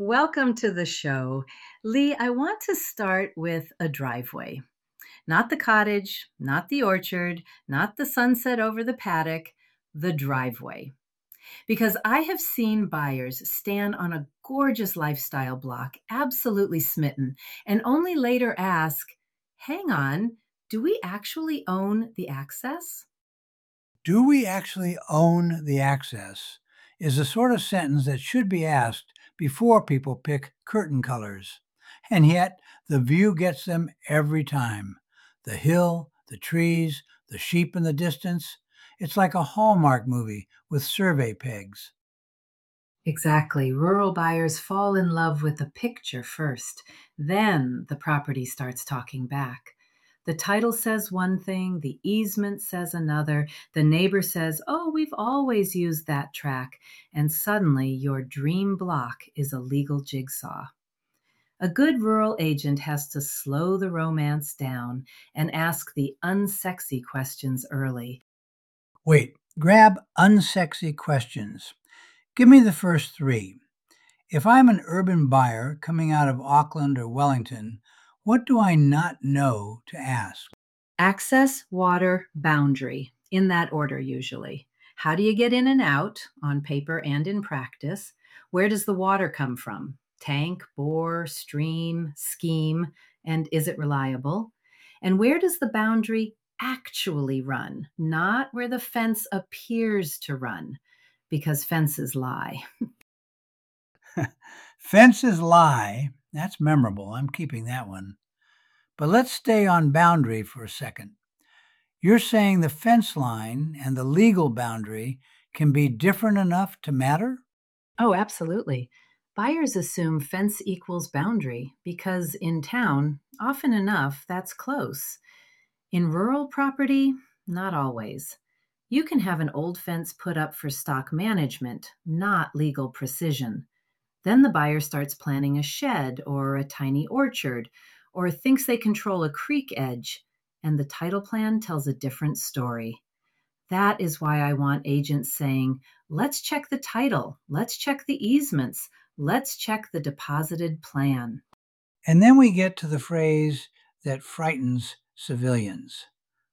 Welcome to the show. Lee, I want to start with a driveway. Not the cottage, not the orchard, not the sunset over the paddock, the driveway. Because I have seen buyers stand on a gorgeous lifestyle block, absolutely smitten, and only later ask, hang on, do we actually own the access? Do we actually own the access? Is the sort of sentence that should be asked before people pick curtain colors. And yet, the view gets them every time. The hill, the trees, the sheep in the distance. It's like a Hallmark movie with survey pegs. Exactly. Rural buyers fall in love with the picture first, then the property starts talking back. The title says one thing, the easement says another, the neighbor says, oh, we've always used that track, and suddenly your dream block is a legal jigsaw. A good rural agent has to slow the romance down and ask the unsexy questions early. Wait, grab unsexy questions. Give me the first three. If I'm an urban buyer coming out of Auckland or Wellington, what do I not know to ask? Access, water, boundary, in that order usually. How do you get in and out on paper and in practice? Where does the water come from? Tank, bore, stream, scheme, and is it reliable? And where does the boundary actually run? Not where the fence appears to run, because fences lie. Fences lie. That's memorable. I'm keeping that one. But let's stay on boundary for a second. You're saying the fence line and the legal boundary can be different enough to matter? Oh, absolutely. Buyers assume fence equals boundary because in town, often enough, that's close. In rural property, not always. You can have an old fence put up for stock management, not legal precision. Then the buyer starts planning a shed or a tiny orchard or thinks they control a creek edge, and the title plan tells a different story. That is why I want agents saying, let's check the title, let's check the easements, let's check the deposited plan. And then we get to the phrase that frightens civilians: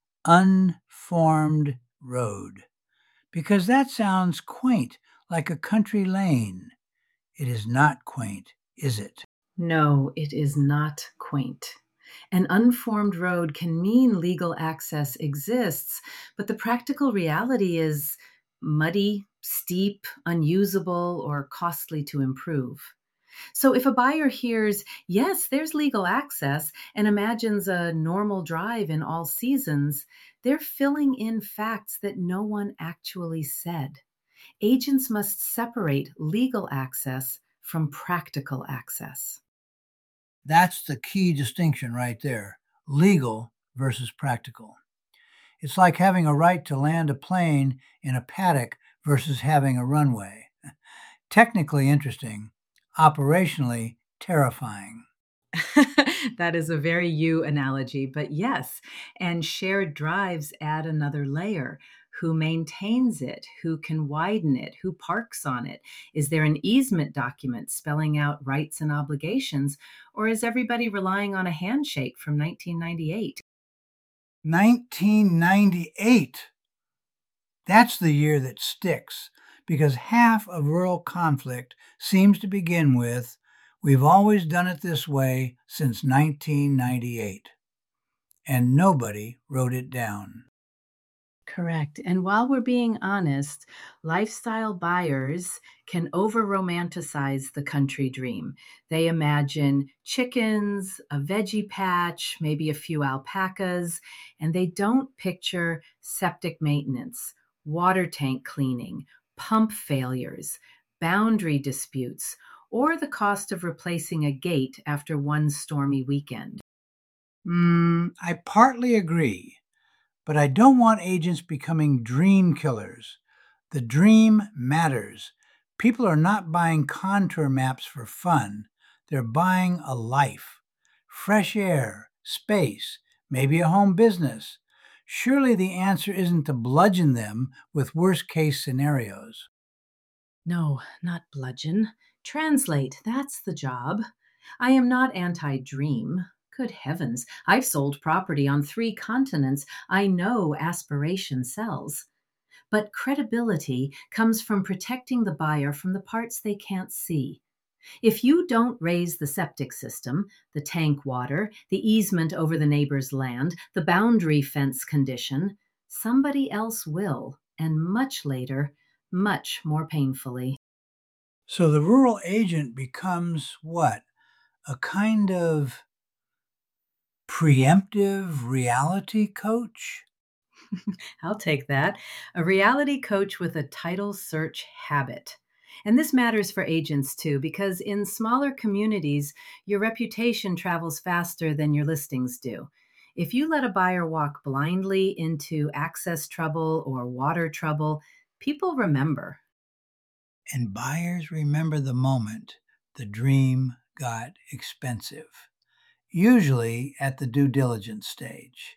unformed road. Because that sounds quaint, like a country lane. It is not quaint, is it? No, it is not quaint. An unformed road can mean legal access exists, but the practical reality is muddy, steep, unusable, or costly to improve. So if a buyer hears, yes, there's legal access, and imagines a normal drive in all seasons, they're filling in facts that no one actually said. Agents must separate legal access from practical access. That's the key distinction right there: legal versus practical. It's like having a right to land a plane in a paddock versus having a runway. Technically interesting, operationally terrifying. That is a very you analogy, but yes. And shared drives add another layer. Who maintains it? Who can widen it? Who parks on it? Is there an easement document spelling out rights and obligations? Or is everybody relying on a handshake from 1998? 1998. That's the year that sticks because half of rural conflict seems to begin with, we've always done it this way since 1998. And nobody wrote it down. Correct. And while we're being honest, lifestyle buyers can over romanticize the country dream. They imagine chickens, a veggie patch, maybe a few alpacas, and they don't picture septic maintenance, water tank cleaning, pump failures, boundary disputes, or the cost of replacing a gate after one stormy weekend. I partly agree, but I don't want agents becoming dream killers. The dream matters. People are not buying contour maps for fun. They're buying a life, fresh air, space, maybe a home business. Surely the answer isn't to bludgeon them with worst case scenarios. No, not bludgeon. Translate, that's the job. I am not anti dream. Good heavens, I've sold property on 3 continents. I know aspiration sells. But credibility comes from protecting the buyer from the parts they can't see. If you don't raise the septic system, the tank water, the easement over the neighbor's land, the boundary fence condition, somebody else will, and much later, much more painfully. So the rural agent becomes what? A kind of preemptive reality coach? I'll take that. A reality coach with a title search habit. And this matters for agents too, because in smaller communities, your reputation travels faster than your listings do. If you let a buyer walk blindly into access trouble or water trouble, people remember. And buyers remember the moment the dream got expensive, usually at the due diligence stage,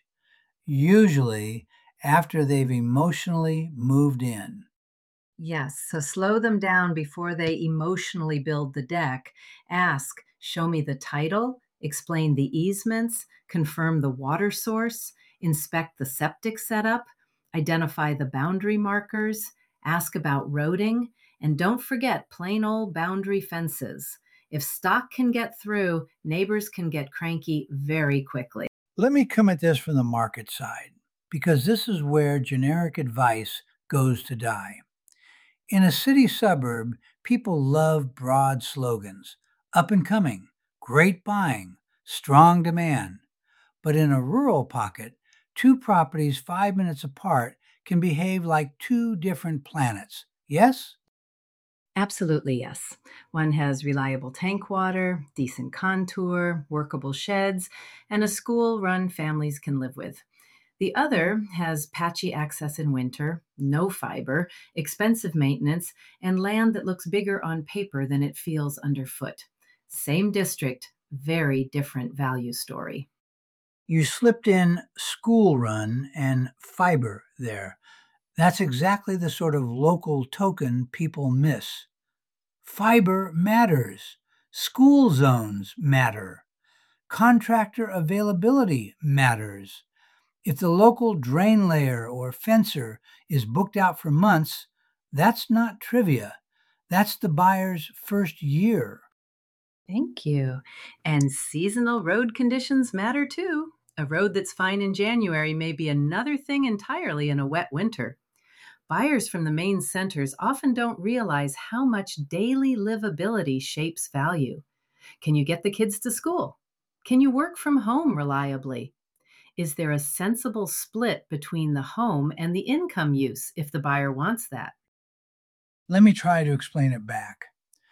usually after they've emotionally moved in. Yes, so slow them down before they emotionally build the deck. Ask, show me the title, explain the easements, confirm the water source, inspect the septic setup, identify the boundary markers, ask about roading, and don't forget plain old boundary fences. If stock can get through, neighbors can get cranky very quickly. Let me come at this from the market side, because this is where generic advice goes to die. In a city suburb, people love broad slogans: up and coming, great buying, strong demand. But in a rural pocket, two properties 5 minutes apart can behave like two different planets. Yes? Absolutely, yes. One has reliable tank water, decent contour, workable sheds, and a school run families can live with. The other has patchy access in winter, no fiber, expensive maintenance, and land that looks bigger on paper than it feels underfoot. Same district, very different value story. You slipped in school run and fiber there. That's exactly the sort of local token people miss. Fiber matters. School zones matter. Contractor availability matters. If the local drain layer or fencer is booked out for months, that's not trivia. That's the buyer's first year. Thank you. And seasonal road conditions matter too. A road that's fine in January may be another thing entirely in a wet winter. Buyers from the main centers often don't realize how much daily livability shapes value. Can you get the kids to school? Can you work from home reliably? Is there a sensible split between the home and the income use if the buyer wants that? Let me try to explain it back.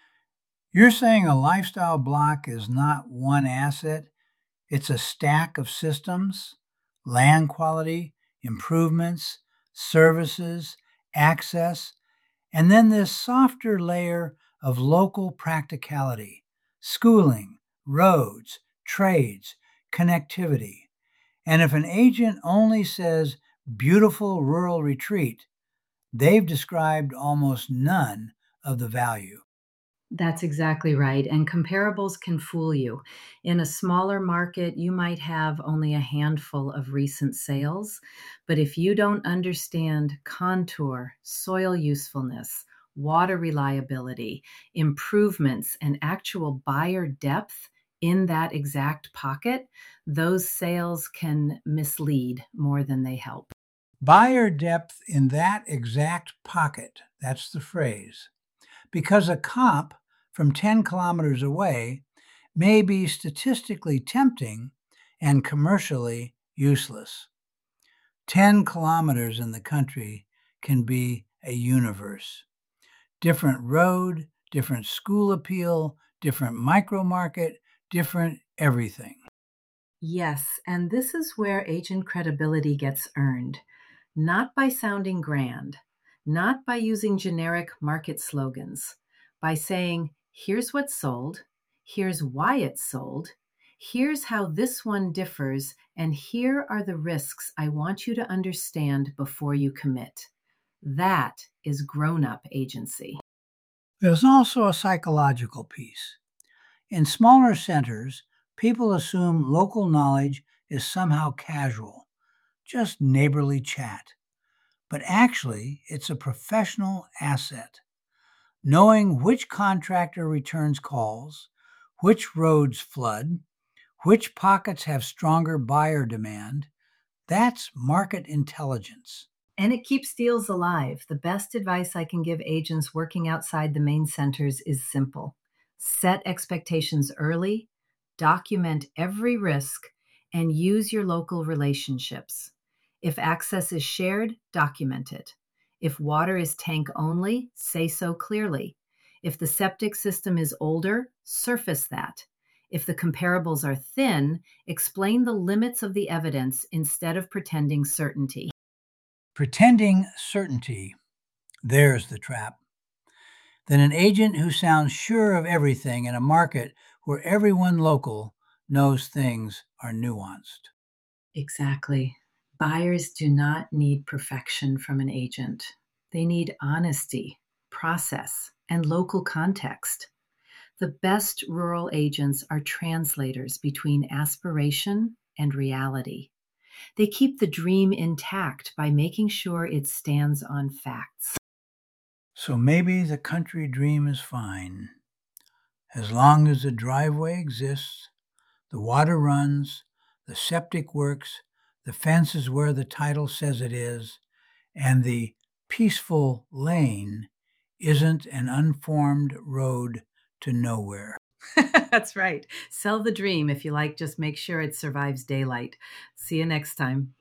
You're saying a lifestyle block is not one asset, it's a stack of systems, land quality, improvements, services, access, and then this softer layer of local practicality: schooling, roads, trades, connectivity. And if an agent only says beautiful rural retreat, they've described almost none of the value. That's exactly right. And comparables can fool you. In a smaller market, you might have only a handful of recent sales. But if you don't understand contour, soil usefulness, water reliability, improvements, and actual buyer depth in that exact pocket, those sales can mislead more than they help. Buyer depth in that exact pocket, that's the phrase, because a comp from 10 kilometers away may be statistically tempting and commercially useless. 10 kilometers in the country can be a universe. Different road, different school appeal, different micro market, different everything. Yes, and this is where agent credibility gets earned. Not by sounding grand, not by using generic market slogans, by saying, here's what sold, here's why it sold, here's how this one differs, and here are the risks I want you to understand before you commit. That is grown up agency. There's also a psychological piece. In smaller centers, people assume local knowledge is somehow casual, just neighborly chat. But actually, it's a professional asset. Knowing which contractor returns calls, which roads flood, which pockets have stronger buyer demand, that's market intelligence. And it keeps deals alive. The best advice I can give agents working outside the main centers is simple: set expectations early, document every risk, and use your local relationships. If access is shared, document it. If water is tank only, say so clearly. If the septic system is older, surface that. If the comparables are thin, explain the limits of the evidence instead of pretending certainty. Pretending certainty, there's the trap. Then an agent who sounds sure of everything in a market where everyone local knows things are nuanced. Exactly. Buyers do not need perfection from an agent. They need honesty, process, and local context. The best rural agents are translators between aspiration and reality. They keep the dream intact by making sure it stands on facts. So maybe the country dream is fine. As long as the driveway exists, the water runs, the septic works, the fence is where the title says it is, and the peaceful lane isn't an unformed road to nowhere. That's right. Sell the dream if you like, just make sure it survives daylight. See you next time.